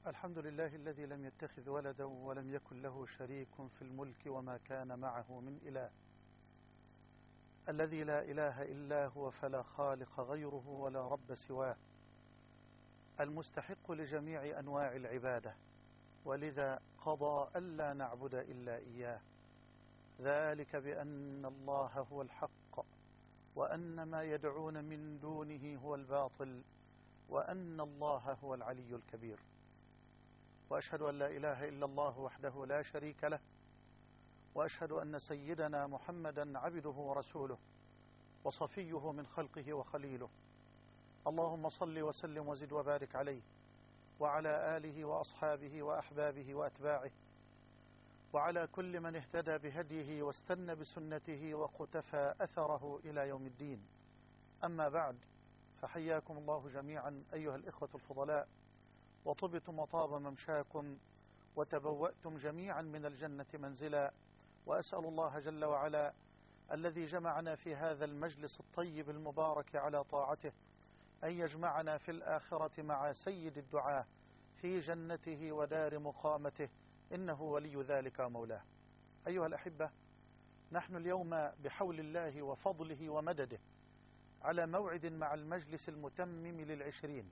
الحمد لله الذي لم يتخذ ولدا ولم يكن له شريك في الملك وما كان معه من إله، الذي لا إله إلا هو فلا خالق غيره ولا رب سواه، المستحق لجميع أنواع العبادة، ولذا قضى ألا نعبد إلا إياه، ذلك بأن الله هو الحق وأن ما يدعون من دونه هو الباطل وأن الله هو العلي الكبير. وأشهد أن لا إله إلا الله وحده لا شريك له، وأشهد أن سيدنا محمدا عبده ورسوله وصفيه من خلقه وخليله، اللهم صل وسلم وزد وبارك عليه وعلى آله وأصحابه وأحبابه وأتباعه وعلى كل من اهتدى بهديه واستنى بسنته وقتفى أثره إلى يوم الدين. أما بعد، فحياكم الله جميعا أيها الإخوة الفضلاء، وطبتم وطاب ممشاكم وتبوأتم جميعا من الجنة منزلا، وأسأل الله جل وعلا الذي جمعنا في هذا المجلس الطيب المبارك على طاعته أن يجمعنا في الآخرة مع سيد الدعاة في جنته ودار مقامته، إنه ولي ذلك ومولاه. أيها الأحبة، نحن اليوم بحول الله وفضله ومدده على موعد مع المجلس المتمم لل20،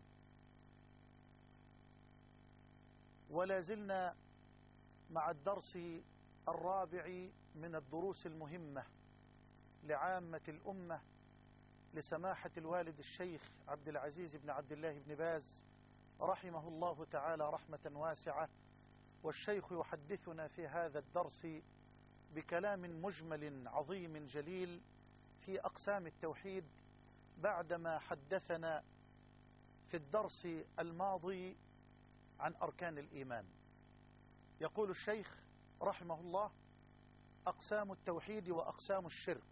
ولا زلنا مع الدرس الرابع من الدروس المهمة لعامة الأمة لسماحة الوالد الشيخ عبد العزيز بن عبد الله بن باز رحمه الله تعالى رحمة واسعة. والشيخ يحدثنا في هذا الدرس بكلام مجمل عظيم جليل في أقسام التوحيد، بعدما حدثنا في الدرس الماضي عن أركان الإيمان. يقول الشيخ رحمه الله: أقسام التوحيد وأقسام الشرك.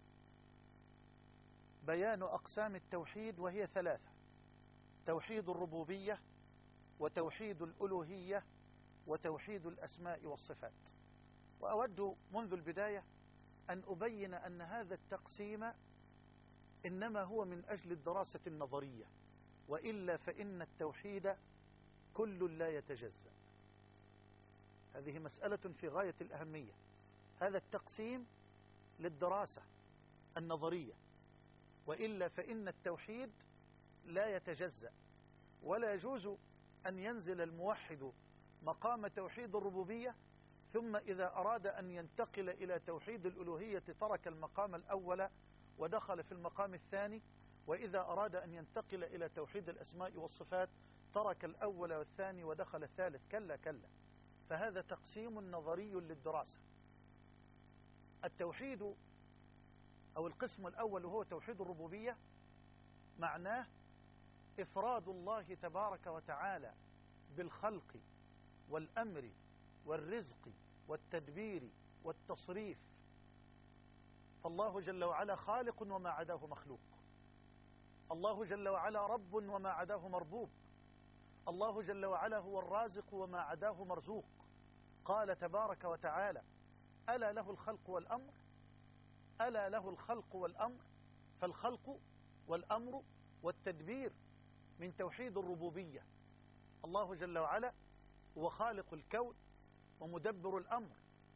بيان أقسام التوحيد وهي 3: توحيد الربوبية، وتوحيد الألوهية، وتوحيد الأسماء والصفات. وأود منذ البداية أن أبين أن هذا التقسيم إنما هو من أجل الدراسة النظرية، وإلا فإن التوحيد كل لا يتجزأ. هذه مسألة في غاية الأهمية. هذا التقسيم للدراسة النظرية، وإلا فإن التوحيد لا يتجزأ، ولا يجوز أن ينزل الموحد مقام توحيد الربوبية ثم إذا أراد أن ينتقل إلى توحيد الألوهية ترك المقام الأول ودخل في المقام الثاني، وإذا أراد أن ينتقل إلى توحيد الأسماء والصفات ترك الأول والثاني ودخل الثالث. كلا كلا، فهذا تقسيم نظري للدراسة. التوحيد أو القسم الأول وهو توحيد الربوبية معناه إفراد الله تبارك وتعالى بالخلق والأمر والرزق والتدبير والتصريف. فالله جل وعلا خالق وما عداه مخلوق، الله جل وعلا رب وما عداه مربوب، الله جل وعلا هو الرازق وما عداه مرزوق. قال تبارك وتعالى: ألا له الخلق والأمر، ألا له الخلق والأمر. فالخلق والأمر والتدبير من توحيد الربوبية. الله جل وعلا هو خالق الكون ومدبر الأمر.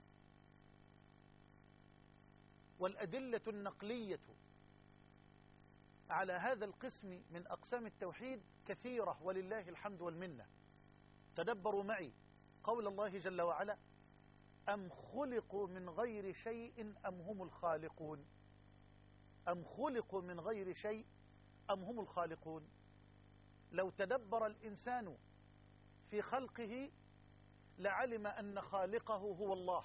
والأدلة النقلية على هذا القسم من أقسام التوحيد كثيرة ولله الحمد والمنة. تدبروا معي قول الله جل وعلا: أم خلقوا من غير شيء أم هم الخالقون. أم خلقوا من غير شيء أم هم الخالقون. لو تدبر الإنسان في خلقه لعلم أن خالقه هو الله،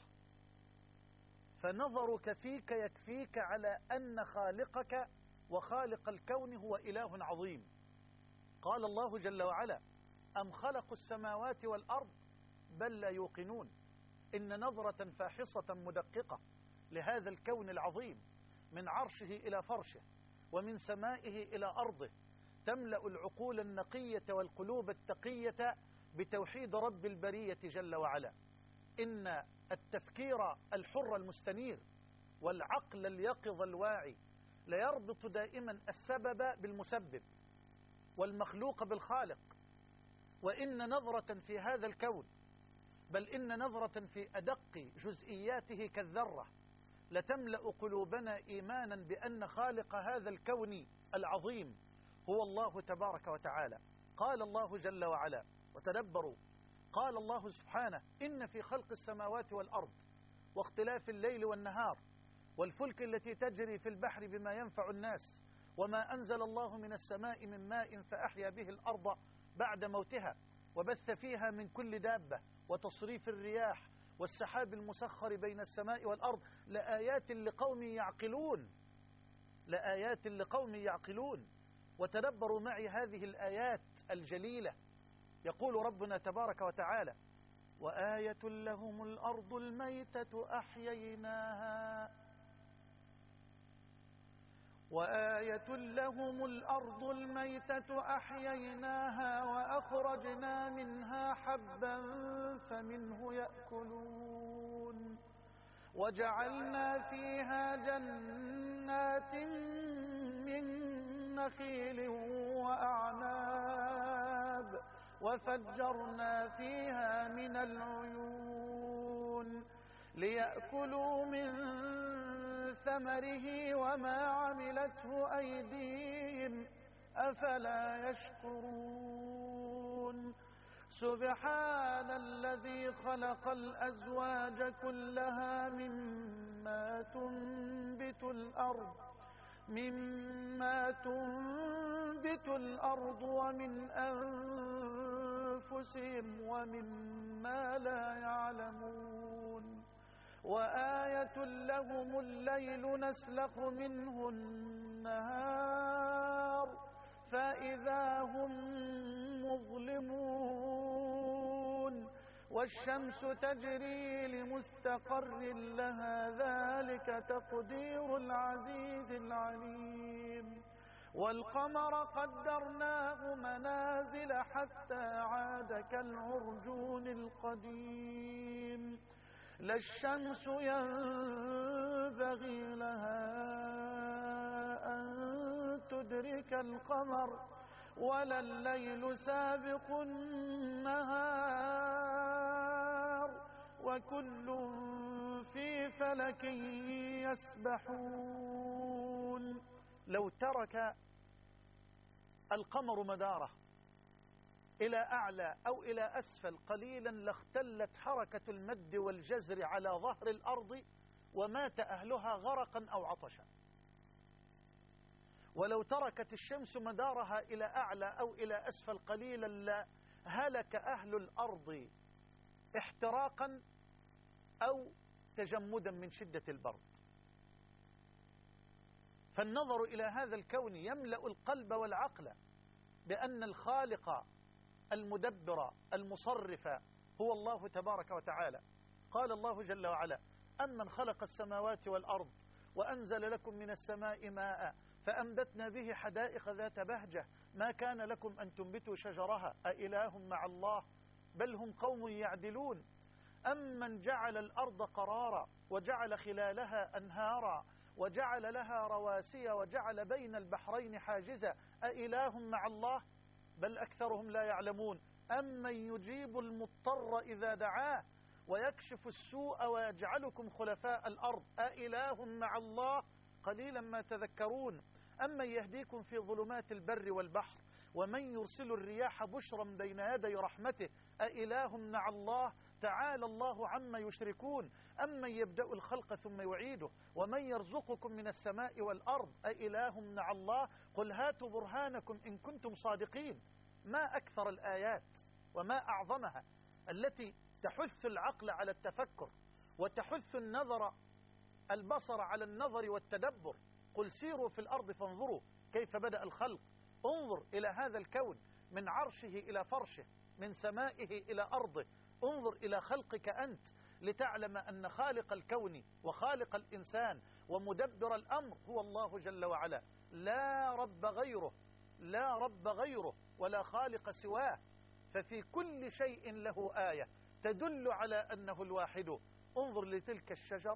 فنظرك فيك يكفيك على أن خالقك وخالق الكون هو إله عظيم. قال الله جل وعلا: أم خلقوا السماوات والأرض بل لا يوقنون. إن نظرة فاحصة مدققة لهذا الكون العظيم، من عرشه إلى فرشه ومن سمائه إلى أرضه، تملأ العقول النقية والقلوب التقية بتوحيد رب البرية جل وعلا. إن التفكير الحر المستنير والعقل اليقظ الواعي ليربط دائما السبب بالمسبب والمخلوق بالخالق، وإن نظرة في هذا الكون، بل إن نظرة في أدق جزئياته كالذرة لتملأ قلوبنا إيمانا بأن خالق هذا الكون العظيم هو الله تبارك وتعالى. قال الله جل وعلا، وتدبروا، قال الله سبحانه: إن في خلق السماوات والأرض واختلاف الليل والنهار والفلك التي تجري في البحر بما ينفع الناس وما أنزل الله من السماء من ماء فأحيا به الأرض بعد موتها وبث فيها من كل دابة وتصريف الرياح والسحاب المسخر بين السماء والأرض لآيات لقوم يعقلون، لآيات لقوم يعقلون. وتدبروا معي هذه الآيات الجليلة. يقول ربنا تبارك وتعالى: وآية لهم الأرض الميتة أحييناها، وآية لهم الأرض الميتة أحييناها وأخرجنا منها حبا فمنه يأكلون وجعلنا فيها جنات من نخيل وأعناب وفجرنا فيها من العيون ليأكلوا من ثمره وما عملته أيديهم أفلا يشكرون سبحان الذي خلق الأزواج كلها مما تنبت الأرض ومن أنفسهم ومما لا يعلمون وآية لهم الليل نسلخ منه النهار فإذا هم مظلمون والشمس تجري لمستقر لها ذلك تقدير العزيز العليم والقمر قدرناه منازل حتى عاد كالعرجون القديم لا الشمس ينبغي لها أن تدرك القمر ولا الليل سابق النهار وكل في فلك يسبحون. لو ترك القمر مداره إلى أعلى أو إلى أسفل قليلا لاختلت حركة المد والجزر على ظهر الأرض ومات أهلها غرقا أو عطشا. ولو تركت الشمس مدارها إلى أعلى أو إلى أسفل قليلا لهلك أهل الأرض احتراقا أو تجمدا من شدة البرد. فالنظر إلى هذا الكون يملأ القلب والعقل بأن الخالق المدبر المصرف هو الله تبارك وتعالى. قال الله جل وعلا: أمن خلق السماوات والأرض وأنزل لكم من السماء ماء فأنبتنا به حدائق ذات بهجة ما كان لكم أن تنبتوا شجرها أإله مع الله بل هم قوم يعدلون أمن جعل الأرض قرارا وجعل خلالها أنهارا وجعل لها رواسي وجعل بين البحرين حاجزا أإله مع الله بل أكثرهم لا يعلمون أمن يجيب المضطر إذا دعاه ويكشف السوء ويجعلكم خلفاء الأرض أإله مع الله قليلا ما تذكرون أمن يهديكم في ظلمات البر والبحر ومن يرسل الرياح بشرا بين يدي رحمته أإله مع الله تعالى الله عما يشركون أمن يبدأ الخلق ثم يعيده ومن يرزقكم من السماء والأرض أإله مع الله قل هاتوا برهانكم إن كنتم صادقين. ما أكثر الآيات وما أعظمها التي تحث العقل على التفكر وتحث البصر على النظر والتدبر. قل سيروا في الأرض فانظروا كيف بدأ الخلق. انظر إلى هذا الكون من عرشه إلى فرشه من سمائه إلى أرضه. انظر إلى خلقك أنت لتعلم أن خالق الكون وخالق الإنسان ومدبر الأمر هو الله جل وعلا، لا رب غيره، لا رب غيره ولا خالق سواه. ففي كل شيء له آية تدل على أنه الواحد. انظر لتلك الشجرة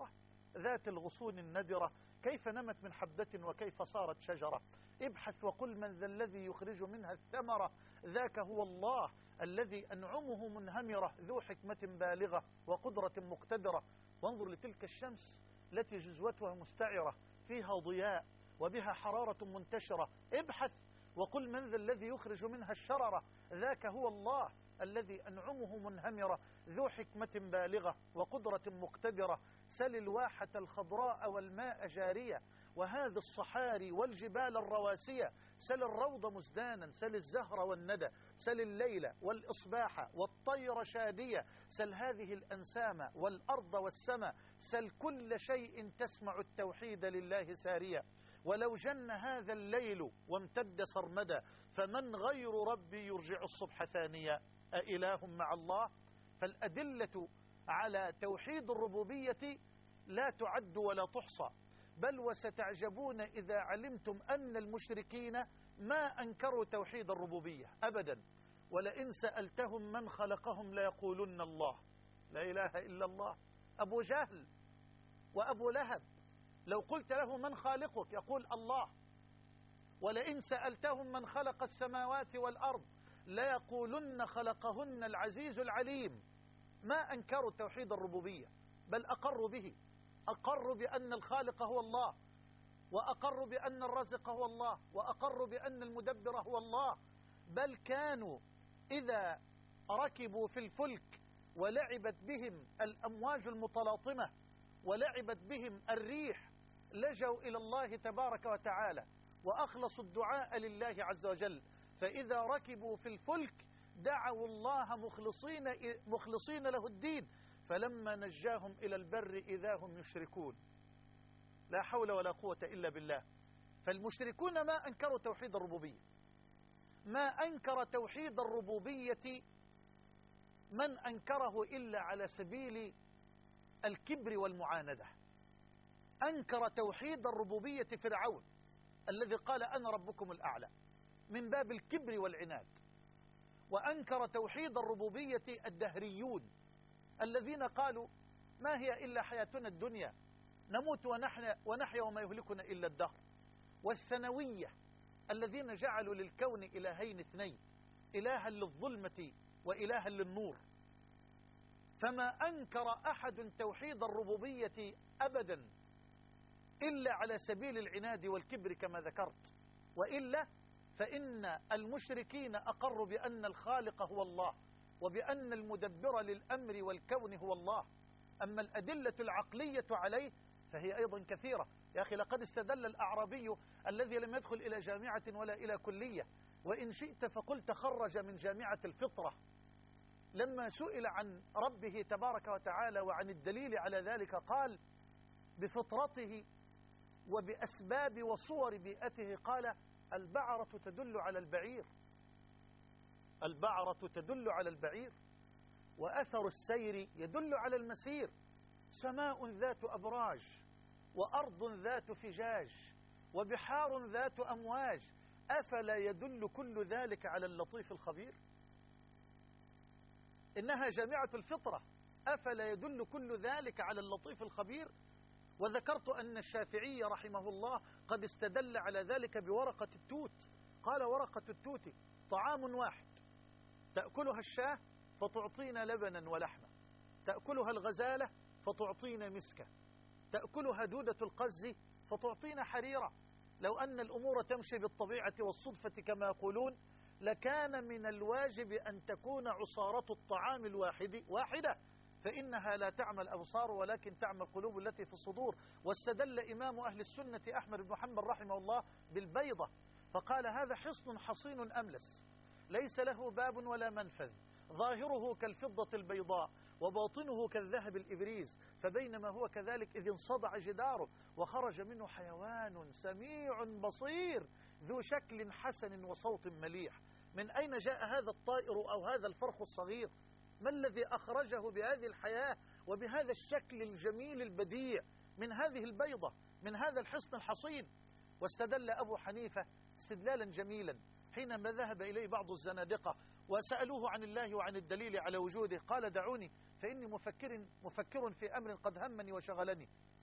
ذات الغصون الندرة كيف نمت من حبة وكيف صارت شجرة. ابحث وقل من ذا الذي يخرج منها الثمرة ذاك هو الله الذي أنعمه منهمرة ذو حكمة بالغة وقدرة مقتدرة. وانظر لتلك الشمس التي جزوتها مستعرة فيها ضياء وبها حرارة منتشرة. ابحث وقل من ذا الذي يخرج منها الشررة ذاك هو الله الذي أنعمه منهمرة ذو حكمة بالغة وقدرة مقتدرة. سل الواحة الخضراء والماء جارية وهذه الصحاري والجبال الرواسية. سل الروض مزدانا، سل الزهر والندى، سل الليل والإصباح والطير شادية. سل هذه الأنسام والأرض والسماء. سل كل شيء تسمع التوحيد لله سارية. ولو جن هذا الليل وامتد سرمدا فمن غير ربي يرجع الصبح ثانيا. أإله مع الله؟ فالأدلة على توحيد الربوبية لا تعد ولا تحصى. بل وستعجبون إذا علمتم أن المشركين ما أنكروا توحيد الربوبية أبدا. ولئن سألتهم من خلقهم ليقولن الله. لا إله إلا الله. أبو جهل وأبو لهب لو قلت له من خالقك يقول الله. ولئن سألتهم من خلق السماوات والأرض ليقولن خلقهن العزيز العليم. ما أنكروا توحيد الربوبية بل أقروا به. أقروا بأن الخالق هو الله، وأقروا بأن الرازق هو الله، وأقروا بأن المدبر هو الله. بل كانوا إذا ركبوا في الفلك ولعبت بهم الأمواج المتلاطمة ولعبت بهم الريح لجوا إلى الله تبارك وتعالى وأخلصوا الدعاء لله عز وجل. فإذا ركبوا في الفلك دعوا الله مخلصين له الدين فلما نجاهم إلى البر إذا هم يشركون. لا حول ولا قوة إلا بالله. فالمشركون ما أنكروا توحيد الربوبية. ما أنكر توحيد الربوبية من أنكره إلا على سبيل الكبر والمعاندة. أنكر توحيد الربوبية فرعون الذي قال أنا ربكم الأعلى من باب الكبر والعناد. وأنكر توحيد الربوبية الدهريون الذين قالوا ما هي إلا حياتنا الدنيا نموت ونحيا وما يهلكنا إلا الدهر. والثانوية الذين جعلوا للكون إلهين اثنين، إلها للظلمة وإلها للنور. فما أنكر أحد توحيد الربوبية أبدا إلا على سبيل العناد والكبر كما ذكرت. وإلا فإن المشركين أقروا بأن الخالق هو الله وبأن المدبر للأمر والكون هو الله. أما الأدلة العقلية عليه فهي أيضا كثيرة. يا أخي لقد استدل الأعرابي الذي لم يدخل إلى جامعة ولا إلى كلية، وإن شئت فقل تخرج من جامعة الفطرة، لما سئل عن ربه تبارك وتعالى وعن الدليل على ذلك قال بفطرته وبأسباب وصور بيئته قال البعرة تدل على البعير. البعرة تدل على البعير وأثر السير يدل على المسير. سماء ذات أبراج وأرض ذات فجاج وبحار ذات أمواج أفلا يدل كل ذلك على اللطيف الخبير؟ إنها جامعة الفطرة. أفلا يدل كل ذلك على اللطيف الخبير؟ وذكرت أن الشافعي رحمه الله قد استدل على ذلك بورقة التوت. قال ورقة التوت طعام واحد تأكلها الشاة فتعطينا لبنا ولحما، تأكلها الغزالة فتعطينا مسكة، تأكلها دودة القز فتعطينا حريرة. لو أن الأمور تمشي بالطبيعة والصدفة كما يقولون لكان من الواجب أن تكون عصارة الطعام واحدة، فإنها لا تعمى الأبصار ولكن تعمى القلوب التي في الصدور. واستدل إمام أهل السنة أحمد بن محمد رحمه الله بالبيضة فقال هذا حصن حصين أملس ليس له باب ولا منفذ، ظاهره كالفضة البيضاء وباطنه كالذهب الإبريز، فبينما هو كذلك إذ انصدع جداره وخرج منه حيوان سميع بصير ذو شكل حسن وصوت مليح. من أين جاء هذا الطائر أو هذا الفرخ الصغير؟ ما الذي أخرجه بهذه الحياة وبهذا الشكل الجميل البديع من هذه البيضة من هذا الحصن الحصين؟ واستدل أبو حنيفة استدلالا جميلا حينما ذهب إليه بعض الزنادقة وسألوه عن الله وعن الدليل على وجوده قال دعوني فإني مفكر في أمر قد همني وشغلني.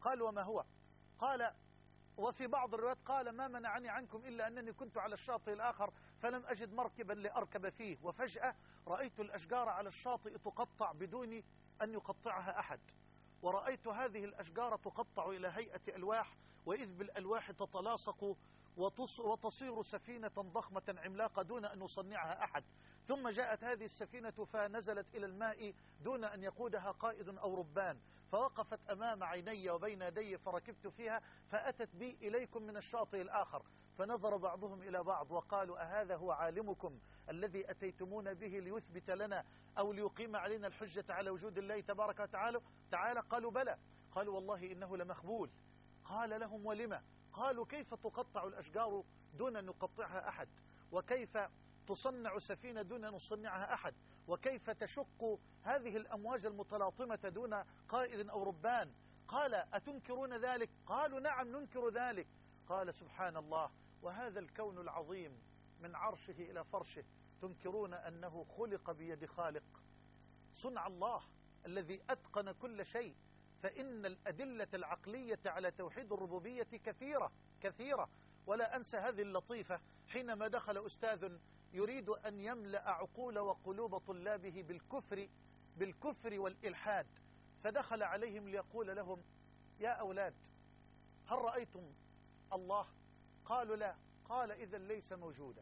قال وما هو؟ قال وفي بعض الروايات قال ما منعني عنكم إلا أنني كنت على الشاطئ الآخر فلم أجد مركبا لأركب فيه، وفجأة رأيت الأشجار على الشاطئ تقطع بدون أن يقطعها أحد، ورأيت هذه الأشجار تقطع إلى هيئة ألواح، وإذ بالألواح تتلاصق وتصير سفينة ضخمة عملاقة دون أن يصنعها أحد، ثم جاءت هذه السفينة فنزلت إلى الماء دون أن يقودها قائد أو ربان، فوقفت أمام عيني وبين يدي فركبت فيها فأتت بي إليكم من الشاطئ الآخر، فنظر بعضهم إلى بعض وقالوا أهذا هو عالمكم الذي أتيتمون به ليثبت لنا أو ليقيم علينا الحجة على وجود الله تبارك وتعالى؟ قالوا بلى. قالوا والله إنه لمخبول. قال لهم ولما؟ قالوا كيف تقطع الأشجار دون أن يقطعها أحد، وكيف تصنع سفينة دون أن يصنعها أحد، وكيف تشق هذه الأمواج المتلاطمة دون قائد أو ربان؟ قال أتنكرون ذلك؟ قالوا نعم ننكر ذلك. قال سبحان الله، وهذا الكون العظيم من عرشه إلى فرشه تنكرون أنه خلق بيد خالق؟ صنع الله الذي أتقن كل شيء. فإن الأدلة العقلية على توحيد الربوبية كثيرة كثيرة. ولا أنسى هذه اللطيفة حينما دخل أستاذ يريد أن يملأ عقول وقلوب طلابه بالكفر والإلحاد، فدخل عليهم ليقول لهم يا أولاد هل رأيتم الله؟ قالوا لا. قال إذا ليس موجودا،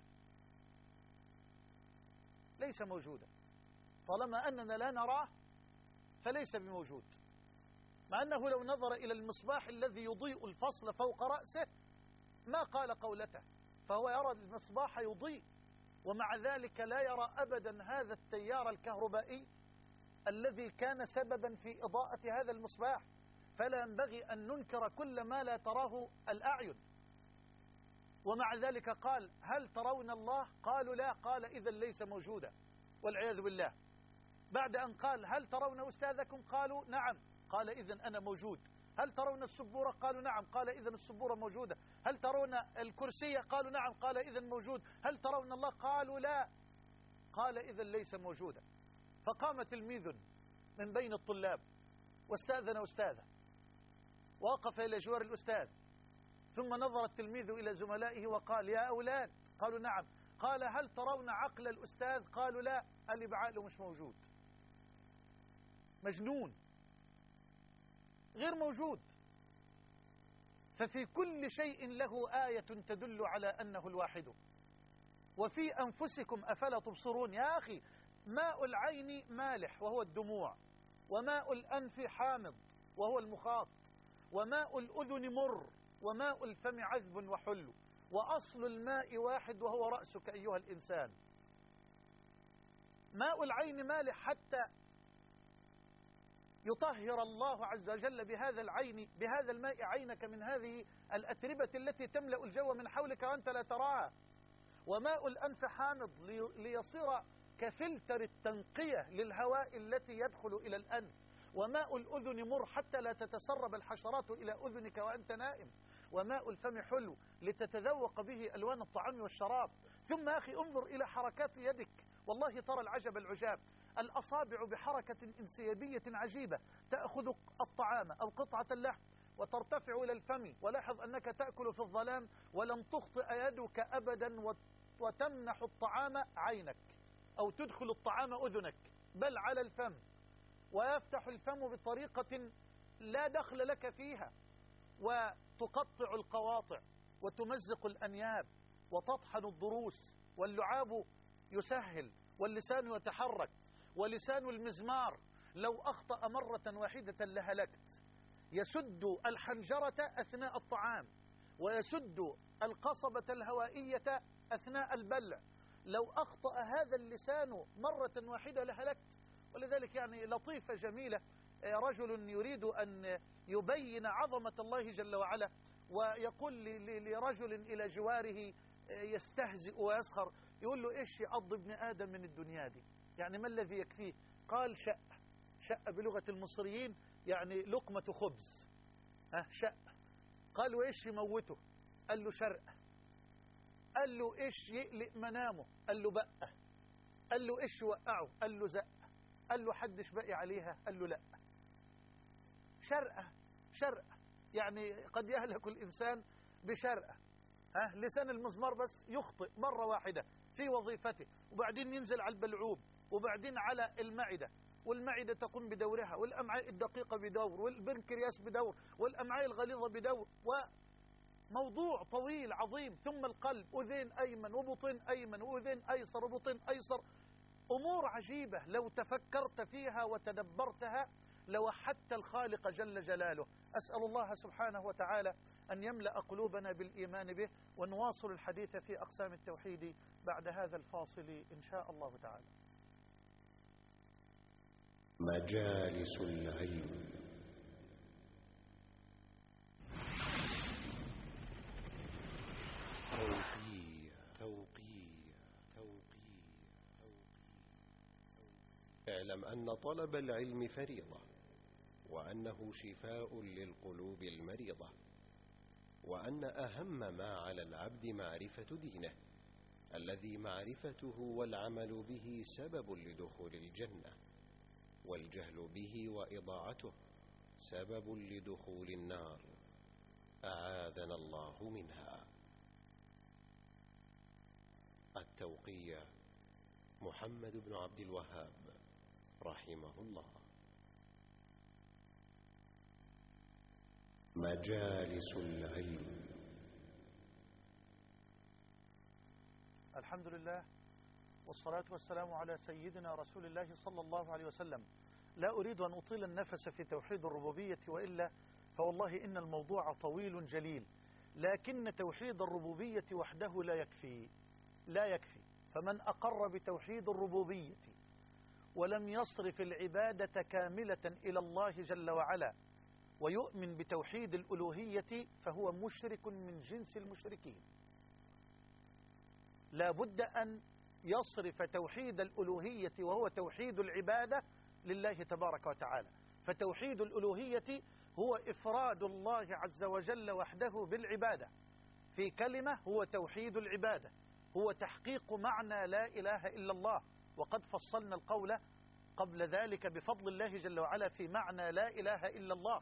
ليس موجودا، طالما أننا لا نراه فليس بموجود. مع أنه لو نظر إلى المصباح الذي يضيء الفصل فوق رأسه ما قال قولته، فهو يرى المصباح يضيء، ومع ذلك لا يرى أبدا هذا التيار الكهربائي الذي كان سببا في إضاءة هذا المصباح. فلا ينبغي أن ننكر كل ما لا تراه الأعين. ومع ذلك قال هل ترون الله؟ قالوا لا. قال إذا ليس موجودا والعياذ بالله. بعد أن قال هل ترون أستاذكم؟ قالوا نعم. قال إذن أنا موجود. هل ترون السبورة؟ قالوا نعم. قال إذن السبورة موجودة. هل ترون الكرسية؟ قالوا نعم. قال إذن موجود. هل ترون الله؟ قالوا لا. قال إذن ليس موجودا. فقام تلميذ من بين الطلاب واستأذن أستاذه، ووقف إلى جوار الأستاذ، ثم نظر التلميذ إلى زملائه وقال يا أولاد. قالوا نعم. قال هل ترون عقل الأستاذ؟ قالوا لا. قال لي بعقله مش موجود، مجنون، غير موجود. ففي كل شيء له آية تدل على أنه الواحد. وفي أنفسكم أفلا تبصرون؟ يا أخي ماء العين مالح وهو الدموع، وماء الأنف حامض وهو المخاط، وماء الأذن مر، وماء الفم عذب وحلو، وأصل الماء واحد وهو رأسك أيها الإنسان. ماء العين مالح حتى يطهر الله عز وجل بهذا الماء عينك من هذه الأتربة التي تملأ الجو من حولك وأنت لا تراها. وماء الأنف حامض ليصير كفلتر التنقية للهواء التي يدخل إلى الأنف. وماء الأذن مر حتى لا تتسرب الحشرات إلى أذنك وأنت نائم. وماء الفم حلو لتتذوق به ألوان الطعام والشراب. ثم أخي انظر إلى حركات يدك، والله ترى العجب العجاب. الأصابع بحركة انسيابية عجيبة تأخذ الطعام أو قطعة اللحم وترتفع إلى الفم، ولاحظ أنك تأكل في الظلام ولم تخطئ يدك أبدا وتمنح الطعام عينك أو تدخل الطعام أذنك، بل على الفم، ويفتح الفم بطريقة لا دخل لك فيها، وتقطع القواطع وتمزق الأنياب وتطحن الضروس، واللعاب يسهل واللسان يتحرك. ولسان المزمار لو أخطأ مرة واحدة لهلكت، يسد الحنجرة أثناء الطعام، ويسد القصبة الهوائية أثناء البلع. لو أخطأ هذا اللسان مرة واحدة لهلكت. ولذلك يعني لطيفة جميلة، رجل يريد أن يبين عظمة الله جل وعلا، ويقول لرجل إلى جواره يستهزئ ويسخر، يقول له إيش يقضي ابن آدم من الدنيا دي؟ يعني ما الذي يكفيه؟ قال شق بلغة المصريين يعني لقمة خبز، شق. قال له إيش يموته؟ قال له شرق. قال له إيش يقلق منامه؟ قال له بقى. قال له إيش يوقعه؟ قال له زق. قال له حدش باقي عليها؟ قال له لا. شرقة. يعني قد يهلك الإنسان بشرقة، لسان المزمار بس يخطئ مرة واحدة في وظيفته، وبعدين ينزل على البلعوم، وبعدين على المعدة، والمعدة تقوم بدورها، والأمعاء الدقيقة بدور، والبنكرياس بدور، والأمعاء الغليظة بدور، وموضوع طويل عظيم. ثم القلب، أذين أيمن وبطن أيمن وأذين أيسر وبطن أيسر. أمور عجيبة لو تفكرت فيها وتدبرتها لوحدت الخالق جل جلاله. أسأل الله سبحانه وتعالى أن يملأ قلوبنا بالإيمان به، ونواصل الحديث في أقسام التوحيد بعد هذا الفاصل إن شاء الله تعالى. مجالس العلم. اعلم أن طلب العلم فريضة، وأنه شفاء للقلوب المريضة، وأن أهم ما على العبد معرفة دينه، الذي معرفته والعمل به سبب لدخول الجنة، والجهل به وإضاعته سبب لدخول النار، أعاذنا الله منها. التوقيع محمد بن عبد الوهاب رحمه الله. مجالس العلم. الحمد لله، والصلاة والسلام على سيدنا رسول الله صلى الله عليه وسلم. لا أريد أن أطيل النفس في توحيد الربوبية، وإلا فوالله إن الموضوع طويل جليل، لكن توحيد الربوبية وحده لا يكفي. فمن أقر بتوحيد الربوبية ولم يصرف العبادة كاملة إلى الله جل وعلا ويؤمن بتوحيد الألوهية فهو مشرك من جنس المشركين. لا بد أن يصرف توحيد الألوهية وهو توحيد العبادة لله تبارك وتعالى. فتوحيد الألوهية هو إفراد الله عز وجل وحده بالعبادة. في كلمة هو توحيد العبادة، هو تحقيق معنى لا إله إلا الله. وقد فصلنا القول قبل ذلك بفضل الله جل وعلا في معنى لا إله إلا الله،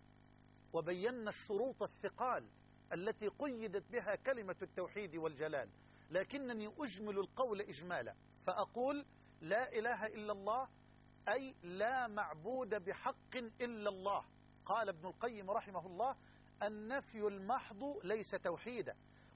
وبينا الشروط الثقال التي قيدت بها كلمة التوحيد والجلال. لكنني أجمل القول إجمالا فأقول لا إله إلا الله أي لا معبود بحق إلا الله. قال ابن القيم رحمه الله: النفي المحض ليس توحيدا،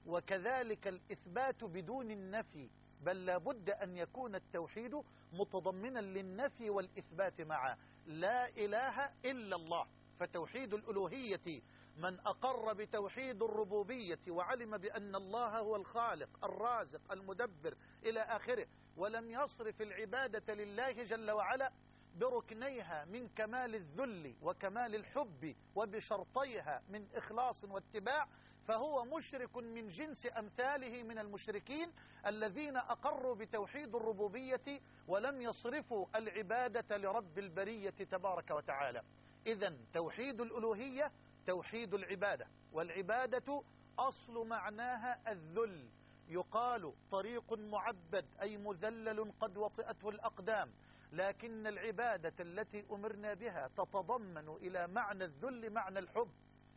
وكذلك الإثبات بدون النفي، بل لا بد أن يكون التوحيد متضمنا للنفي والإثبات معا. لا إله إلا الله. فتوحيد الألوهية من أقر بتوحيد الربوبية وعلم بأن الله هو الخالق الرازق المدبر إلى آخره، ولم يصرف العبادة لله جل وعلا بركنيها من كمال الذل وكمال الحب وبشرطيها من إخلاص واتباع، فهو مشرك من جنس أمثاله من المشركين الذين أقروا بتوحيد الربوبية ولم يصرفوا العبادة لرب البرية تبارك وتعالى. إذن توحيد الألوهية توحيد العبادة، والعبادة أصل معناها الذل. يقال طريق معبد أي مذلل قد وطئته الأقدام، لكن العبادة التي أمرنا بها تتضمن إلى معنى الذل معنى الحب،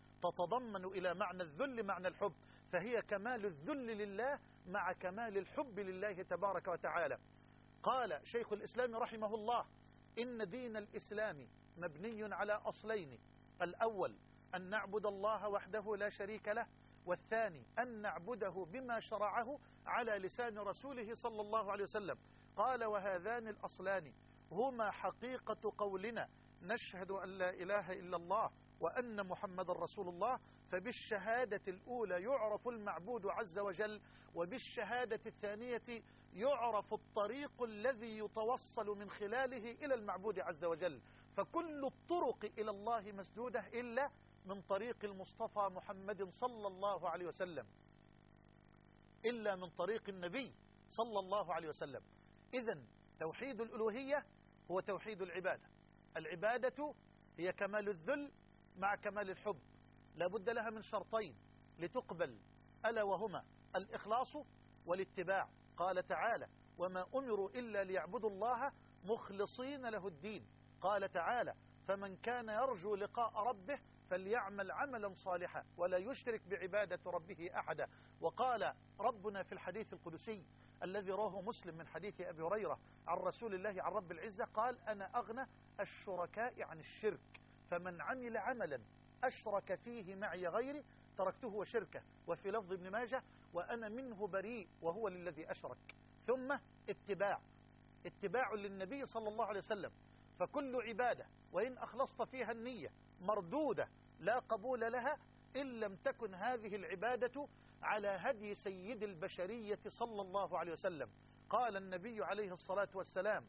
تتضمن إلى معنى الذل معنى الحب، فهي كمال الذل لله مع كمال الحب لله تبارك وتعالى. قال شيخ الإسلام رحمه الله: إن دين الإسلام مبني على أصلين: الأول أن نعبد الله وحده لا شريك له، والثاني أن نعبده بما شرعه على لسان رسوله صلى الله عليه وسلم. قال: وهذان الأصلان هما حقيقة قولنا نشهد أن لا إله إلا الله وأن محمد رسول الله. فبالشهادة الأولى يعرف المعبود عز وجل، وبالشهادة الثانية يعرف الطريق الذي يتوصل من خلاله إلى المعبود عز وجل. فكل الطرق إلى الله مسدودة إلا من طريق المصطفى محمد صلى الله عليه وسلم، إلا من طريق النبي صلى الله عليه وسلم. إذن توحيد الألوهية هو توحيد العبادة. العبادة هي كمال الذل مع كمال الحب، لا بد لها من شرطين لتقبل، ألا وهما الإخلاص والاتباع. قال تعالى: وما أمروا إلا ليعبدوا الله مخلصين له الدين. قال تعالى: فمن كان يرجو لقاء ربه فليعمل عملا صالحا ولا يشرك بعبادة ربه أحدا. وقال ربنا في الحديث القدسي الذي رواه مسلم من حديث أبي هريرة عن رسول الله عن رب العزة قال: أنا أغنى الشركاء عن الشرك، فمن عمل عملا أشرك فيه معي غيري تركته وشركه. وفي لفظ ابن ماجه: وأنا منه بريء وهو للذي أشرك. ثم اتباع للنبي صلى الله عليه وسلم. فكل عبادة وإن أخلصت فيها النية مردودة لا قبول لها إن لم تكن هذه العبادة على هدي سيد البشرية صلى الله عليه وسلم. قال النبي عليه الصلاة والسلام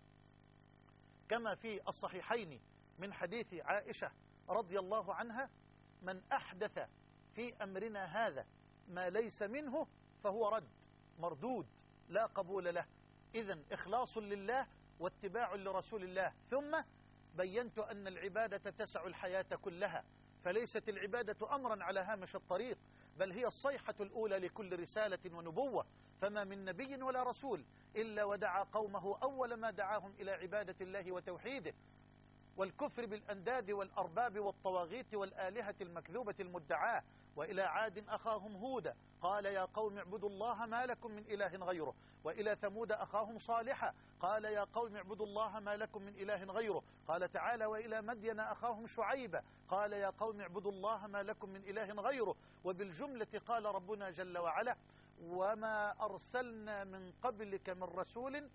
كما في الصحيحين من حديث عائشة رضي الله عنها: من أحدث في أمرنا هذا ما ليس منه فهو رد، مردود لا قبول له. إذن إخلاص لله واتباع لرسول الله. ثم بينت أن العبادة تسع الحياة كلها، فليست العبادة أمرا على هامش الطريق، بل هي الصيحة الأولى لكل رسالة ونبوة. فما من نبي ولا رسول إلا ودعا قومه أول ما دعاهم إلى عبادة الله وتوحيده والكفر بالأنداد والأرباب والطواغيت والآلهة المكذوبة المدعاة. وإلى عاد أخاهم هودا قال: يا قوم اعبدوا الله ما لكم من إله غيره. وإلى ثمود أخاهم صالحا قال: يا قوم اعبدوا الله ما لكم من إله غيره. قال تعالى: وإلى مدين أخاهم شعيبا قال: يا قوم اعبدوا الله ما لكم من إله غيره. وبالجملة قال ربنا جل وعلا: وما أرسلنا من قبلك من رسول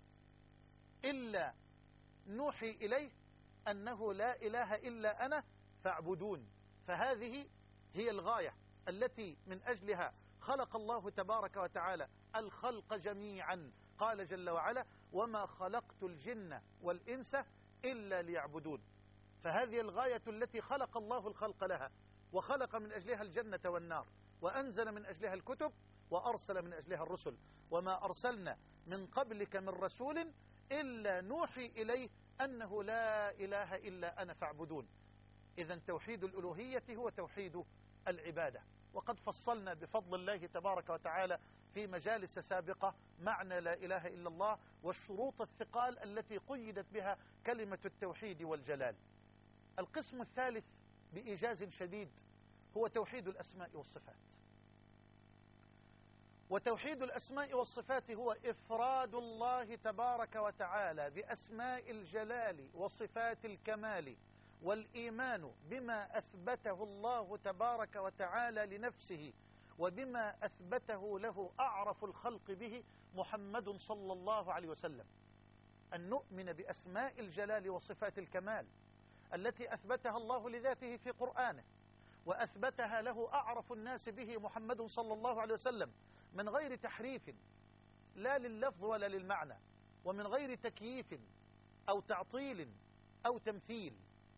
إلا نوحي إليه أنه لا إله إلا أنا فاعبدون. فهذه هي الغاية التي من أجلها خلق الله تبارك وتعالى الخلق جميعا. قال جل وعلا: وما خلقت الجن والإنس إلا ليعبدون. فهذه الغاية التي خلق الله الخلق لها، وخلق من أجلها الجنة والنار، وأنزل من أجلها الكتب، وأرسل من أجلها الرسل. وما أرسلنا من قبلك من رسول إلا نوحي إليه أنه لا إله إلا أنا فاعبدون. إذن توحيد الألوهية هو توحيد العبادة. وقد فصلنا بفضل الله تبارك وتعالى في مجالس سابقة معنى لا إله إلا الله والشروط الثقال التي قيدت بها كلمة التوحيد والجلال. القسم الثالث بإيجاز شديد هو توحيد الأسماء والصفات. وتوحيد الأسماء والصفات هو إفراد الله تبارك وتعالى بأسماء الجلال وصفات الكمال، والإيمان بما أثبته الله تبارك وتعالى لنفسه وبما أثبته له أعرف الخلق به محمد صلى الله عليه وسلم. أن نؤمن بأسماء الجلال وصفات الكمال التي أثبتها الله لذاته في قرآنه، وأثبتها له أعرف الناس به محمد صلى الله عليه وسلم، من غير تحريف لا لللفظ ولا للمعنى، ومن غير تكييف أو تعطيل أو تمثيل.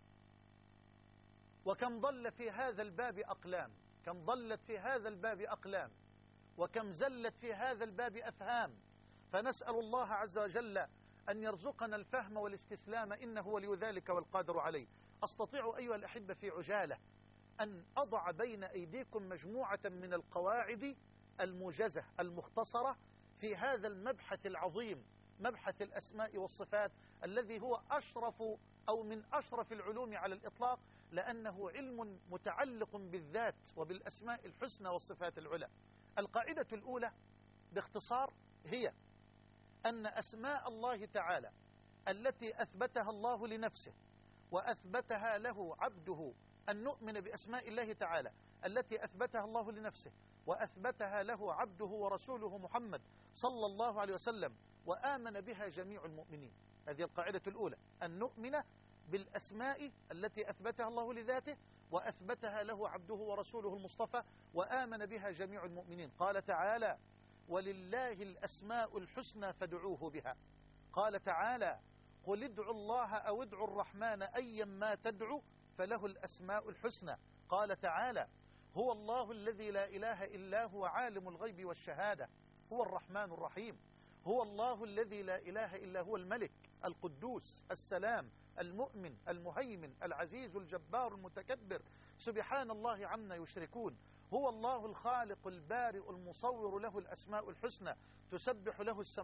وكم ضل في هذا الباب أقلام، كم ضلت في هذا الباب أقلام، وكم زلت في هذا الباب أفهام. فنسأل الله عز وجل أن يرزقنا الفهم والاستسلام، إنه ولي ذلك والقادر عليه. أستطيع أيها الأحبة في عجالة أن أضع بين أيديكم مجموعة من القواعد الموجزة المختصرة في هذا المبحث العظيم، مبحث الأسماء والصفات، الذي هو أشرف أو من أشرف العلوم على الإطلاق، لأنه علم متعلق بالذات وبالأسماء الحسنى والصفات العلى. القاعدة الأولى باختصار هي أن أسماء الله تعالى التي أثبتها الله لنفسه وأثبتها له عبده، أن نؤمن بأسماء الله تعالى التي أثبتها الله لنفسه وأثبتها له عبده ورسوله محمد صلى الله عليه وسلم وآمن بها جميع المؤمنين. هذه القاعدة الأولى، أن نؤمن بالأسماء التي أثبتها الله لذاته وأثبتها له عبده ورسوله المصطفى وآمن بها جميع المؤمنين. قال تعالى: ولله الأسماء الحسنى فادعوه بها. قال تعالى: قل ادعوا الله أو ادعوا الرحمن أيا ما تدعوا فله الأسماء الحسنى. قال تعالى: هو الله الذي لا إله إلا هو عالم الغيب والشهادة هو الرحمن الرحيم. هو الله الذي لا إله إلا هو الملك القدوس السلام المؤمن المهيمن العزيز الجبار المتكبر سبحان الله عما يشركون. هو الله الخالق البارئ المصور له الأسماء الحسنى تسبح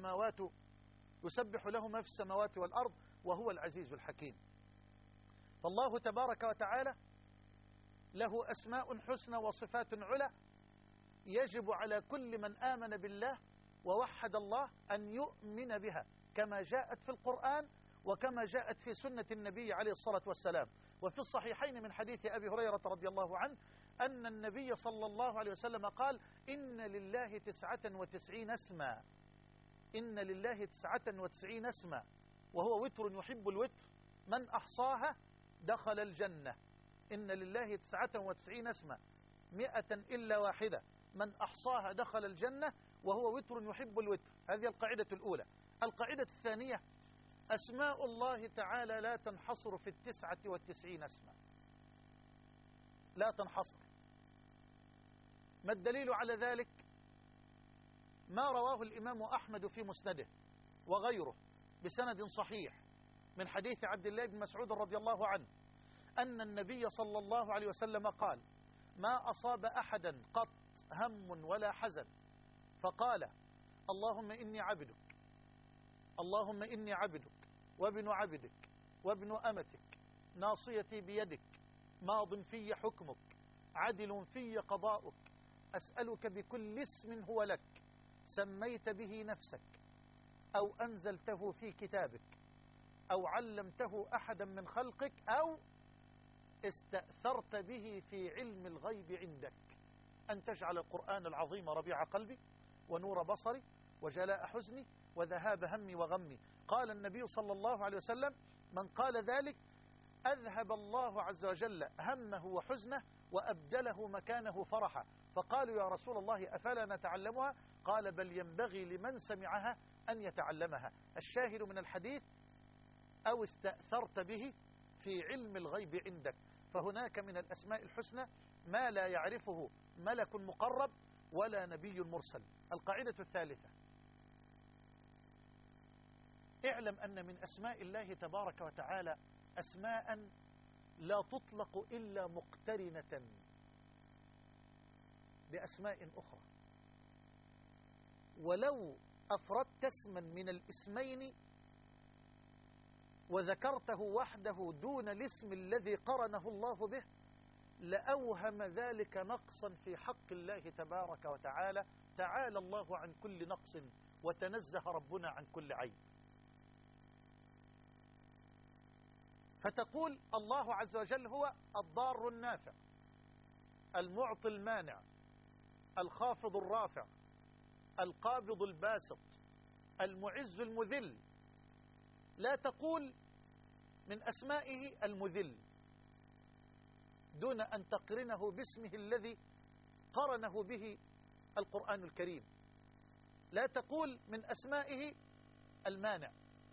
له ما في السماوات والأرض وهو العزيز الحكيم. فالله تبارك وتعالى له أسماء حسنى وصفات على، يجب على كل من آمن بالله ووحد الله أن يؤمن بها كما جاءت في القرآن وكما جاءت في سنة النبي عليه الصلاة والسلام. وفي الصحيحين من حديث أبي هريرة رضي الله عنه أن النبي صلى الله عليه وسلم قال: إن لله 99 اسما، إن لله 99 اسما وهو وتر يحب الوتر، من أحصاها دخل الجنة. إن لله 99 اسما 100 إلا واحدة، من أحصاها دخل الجنة وهو وتر يحب الوتر. هذه القاعدة الأولى. القاعدة الثانية: أسماء الله تعالى لا تنحصر في 99 اسما، لا تنحصر. ما الدليل على ذلك؟ ما رواه الإمام أحمد في مسنده وغيره بسند صحيح من حديث عبد الله بن مسعود رضي الله عنه أن النبي صلى الله عليه وسلم قال: ما أصاب أحدا قط هم ولا حزن فقال: اللهم إني عبدك، اللهم إني عبدك وابن عبدك وابن أمتك، ناصيتي بيدك، ماض في حكمك، عدل في قضاؤك، أسألك بكل اسم هو لك سميت به نفسك أو أنزلته في كتابك أو علمته أحدا من خلقك أو استأثرت به في علم الغيب عندك أن تجعل القرآن العظيم ربيع قلبي ونور بصري وجلاء حزني وذهاب همي وغمي. قال النبي صلى الله عليه وسلم: من قال ذلك أذهب الله عز وجل همه وحزنه وأبدله مكانه فرحا. فقالوا: يا رسول الله أفلا نتعلمها؟ قال: بل ينبغي لمن سمعها أن يتعلمها. الشاهد من الحديث: أو استأثرت به في علم الغيب عندك. فهناك من الأسماء الحسنى ما لا يعرفه ملك مقرب ولا نبي مرسل. القاعدة الثالثة: اعلم أن من أسماء الله تبارك وتعالى أسماء لا تطلق إلا مقترنة بأسماء أخرى، ولو أفردت اسما من الاسمين وذكرته وحده دون الاسم الذي قرنه الله به لأوهم ذلك نقصا في حق الله تبارك وتعالى. تعالى الله عن كل نقص وتنزه ربنا عن كل عيب. فتقول: الله عز وجل هو الضار النافع، المعطي المانع، الخافض الرافع، القابض الباسط، المعز المذل. لا تقول من أسمائه المذل دون أن تقرنه باسمه الذي قرنه به القرآن الكريم. لا تقول من أسمائه المانع،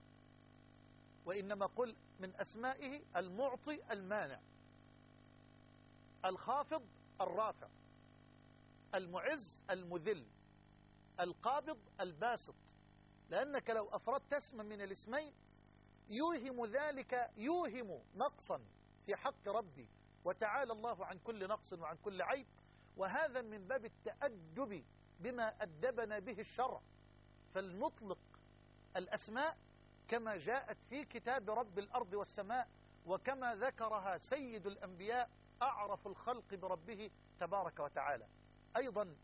وإنما قل من أسمائه المعطي المانع، الخافض الرافع، المعز المذل، القابض الباسط. لأنك لو أفردت اسما من الاسمين يوهم ذلك، يوهم نقصا في حق ربي، وتعالى الله عن كل نقص وعن كل عيب. وهذا من باب التأدب بما أدبنا به الشرع. فلنطلق الأسماء كما جاءت في كتاب رب الأرض والسماء، وكما ذكرها سيد الأنبياء أعرف الخلق بربه تبارك وتعالى. أيضا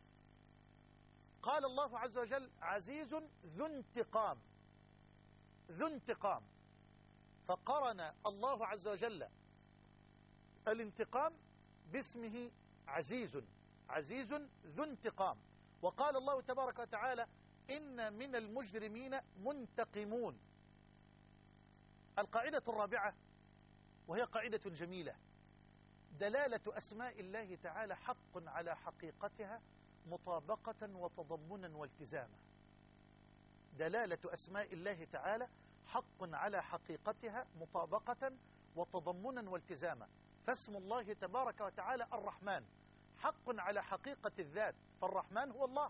قال الله عز وجل: عزيز ذو انتقام، ذو انتقام. فقرن الله عز وجل الانتقام باسمه عزيز، عزيز ذو انتقام. وقال الله تبارك وتعالى: إن من المجرمين منتقمون. القاعدة الرابعة، وهي قاعدة جميلة: دلالة أسماء الله تعالى حق على حقيقتها مطابقة وتضمنا والتزاما. دلالة أسماء الله تعالى حق على حقيقتها مطابقة وتضمنا والتزاما. فاسم الله تبارك وتعالى الرحمن حق على حقيقة الذات، فالرحمن هو الله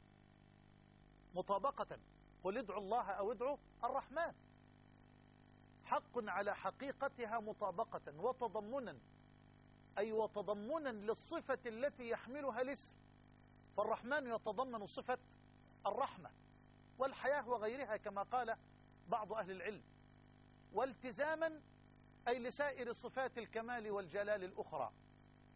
مطابقة. قل ادعوا الله أو ادعوا الرحمن. حق على حقيقتها مطابقة وتضمنا، أي وتضمنا للصفة التي يحملها الاسم. فالرحمن يتضمن صفة الرحمة والحياة وغيرها كما قال بعض أهل العلم. والتزاما أي لسائر صفات الكمال والجلال الأخرى.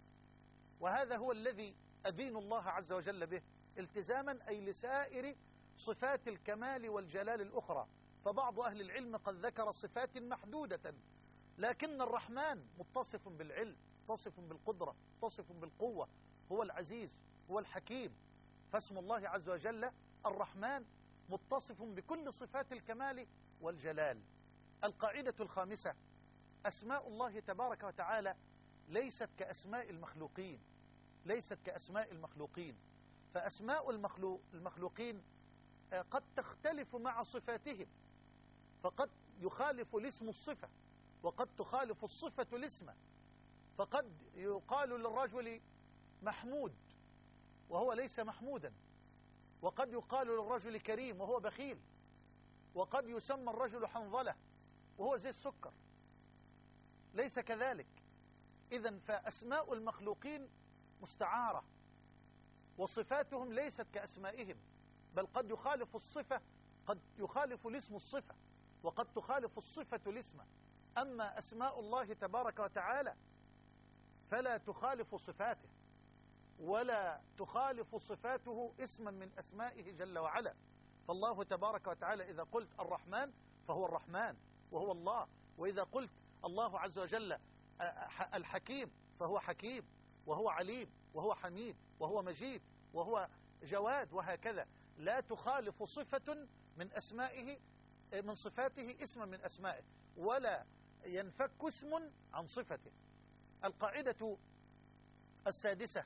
وهذا هو الذي أدين الله عز وجل به التزاما، أي لسائر صفات الكمال والجلال الأخرى. فبعض أهل العلم قد ذكر صفات محدودة، لكن الرحمن متصف بالعلم، متصف بالقدرة، متصف بالقوة، هو العزيز، هو الحكيم. فاسم الله عز وجل الرحمن متصف بكل صفات الكمال والجلال. القاعدة الخامسة: أسماء الله تبارك وتعالى ليست كأسماء المخلوقين، ليست كأسماء المخلوقين. فأسماء المخلوقين قد تختلف مع صفاتهم، فقد يخالف الاسم الصفة، وقد تخالف الصفة الاسم. فقد يقال للرجل محمود وهو ليس محمودا، وقد يقال للرجل كريم وهو بخيل، وقد يسمى الرجل حنظلة وهو زي السكر، ليس كذلك. إذن فأسماء المخلوقين مستعارة، وصفاتهم ليست كأسمائهم، بل قد يخالف الصفة، قد يخالف الاسم الصفة، وقد تخالف الصفة الاسم. أما أسماء الله تبارك وتعالى فلا تخالف صفاته، ولا تخالف صفاته اسما من أسمائه جل وعلا. فالله تبارك وتعالى إذا قلت الرحمن فهو الرحمن وهو الله، وإذا قلت الله عز وجل الحكيم فهو حكيم وهو عليم وهو حميد وهو مجيد وهو جواد، وهكذا. لا تخالف صفة من أسمائه من صفاته اسما من أسمائه، ولا ينفك اسم عن صفته. القاعدة السادسة: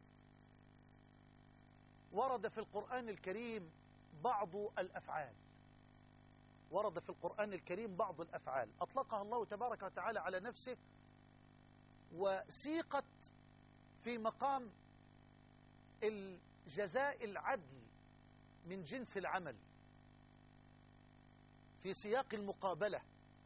ورد في القرآن الكريم بعض الأفعال، ورد في القرآن الكريم بعض الأفعال أطلقها الله تبارك وتعالى على نفسه، وسيقت في مقام الجزاء العدل من جنس العمل، في سياق المقابلة.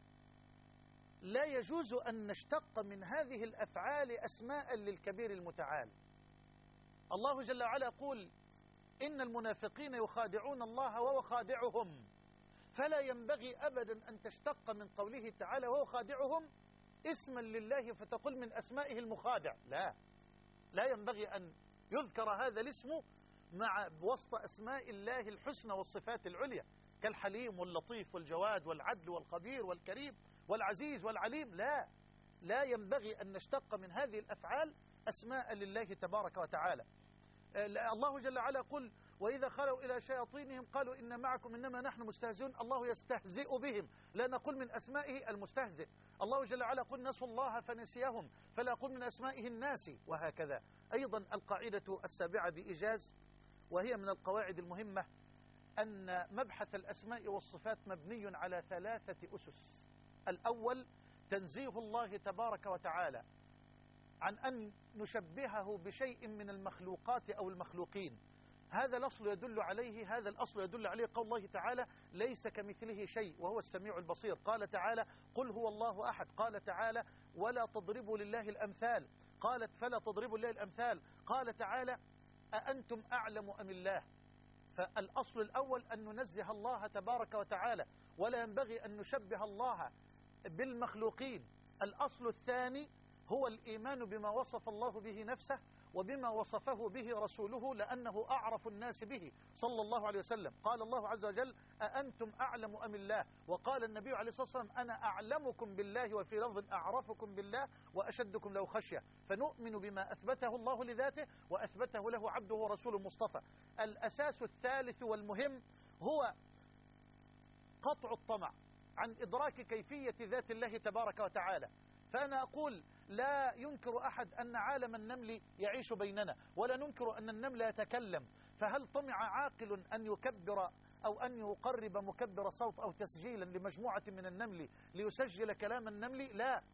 لا يجوز أن نشتق من هذه الأفعال أسماء للكبير المتعال. الله جل وعلا يقول: إن المنافقين يخادعون الله وهو خادعهم. فلا ينبغي أبدا أن تشتق من قوله تعالى وهو خادعهم اسما لله فتقول من أسمائه المخادع. لا ينبغي أن يذكر هذا الاسم مع وسط أسماء الله الحسنى والصفات العليا كالحليم واللطيف والجواد والعدل والخبير والكريم والعزيز والعليم. لا ينبغي أن نشتق من هذه الأفعال أسماء لله تبارك وتعالى. الله جل وعلا يقول: وإذا خلوا إلى شياطينهم قالوا إن معكم إنما نحن مستهزئون. الله يستهزئ بهم، لا نقول من أسمائه المستهزئ. الله جل وعلا يقول: نسوا الله فنسيهم، فلا أقول من أسمائه الناس، وهكذا. أيضا القاعدة السابعة بإيجاز، وهي من القواعد المهمة، أن مبحث الأسماء والصفات مبني على 3 أسس. الأول: تنزيه الله تبارك وتعالى عن أن نشبهه بشيء من المخلوقات أو المخلوقين. هذا الأصل يدل عليه، هذا الأصل يدل عليه قول الله تعالى: ليس كمثله شيء وهو السميع البصير. قال تعالى: قل هو الله أحد. قال تعالى: ولا تضربوا لله الأمثال. قالت: فلا تضربوا لله الأمثال. قال تعالى: أأنتم أعلم أم الله. فالأصل الأول أن ننزه الله تبارك وتعالى، ولا ينبغي أن نشبه الله بالمخلوقين. الأصل الثاني هو الإيمان بما وصف الله به نفسه وبما وصفه به رسوله، لأنه أعرف الناس به صلى الله عليه وسلم. قال الله عز وجل: أأنتم أعلم أم الله. وقال النبي عليه الصلاة والسلام: أنا أعلمكم بالله، وفي لفظ أعرفكم بالله وأشدكم له خشية. فنؤمن بما أثبته الله لذاته وأثبته له عبده ورسوله المصطفى. الأساس الثالث والمهم هو قطع الطمع عن إدراك كيفية ذات الله تبارك وتعالى. فأنا أقول: لا ينكر أحد أن عالم النمل يعيش بيننا، ولا ننكر أن النمل يتكلم. فهل طمع عاقل أن يكبر أو أن يقرب مكبر صوت أو تسجيلا لمجموعة من النمل ليسجل كلام النمل؟ لا.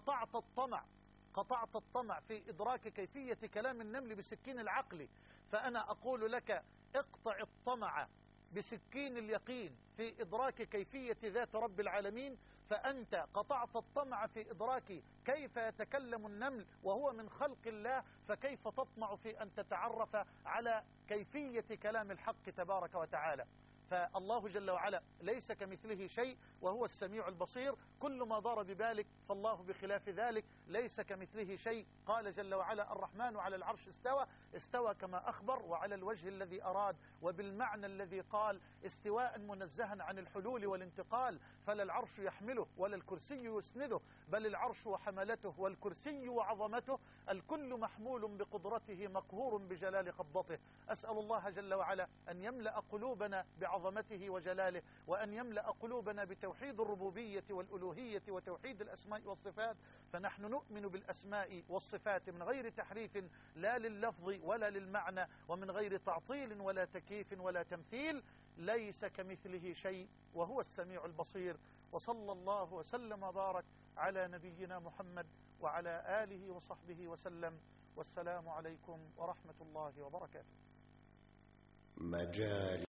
قطعت الطمع في إدراك كيفية كلام النمل بسكين العقل. فأنا أقول لك: اقطع الطمع بسكين اليقين في إدراك كيفية ذات رب العالمين، فأنت قطعت الطمع في إدراك كيف يتكلم النمل وهو من خلق الله، فكيف تطمع في أن تتعرف على كيفية كلام الحق تبارك وتعالى؟ فالله جل وعلا ليس كمثله شيء وهو السميع البصير. كل ما دار ببالك فالله بخلاف ذلك، ليس كمثله شيء. قال جل وعلا الرحمن على العرش استوى كما أخبر وعلى الوجه الذي أراد وبالمعنى الذي قال، استواء منزها عن الحلول والانتقال، فلا العرش يحمله ولا الكرسي يسنده، بل العرش وحملته والكرسي وعظمته، الكل محمول بقدرته مقهور بجلال قبضته. أسأل الله جل وعلا أن يملأ قلوبنا بعظمته وجلاله، وأن يملأ قلوبنا بتوحيد الربوبية والألوهية وتوحيد الأسماء والصفات. فنحن نؤمن بالأسماء والصفات من غير تحريف لا لللفظ ولا للمعنى، ومن غير تعطيل ولا تكييف ولا تمثيل. ليس كمثله شيء وهو السميع البصير. وصلى الله وسلم وبارك على نبينا محمد وعلى آله وصحبه وسلم. والسلام عليكم ورحمة الله وبركاته. مجال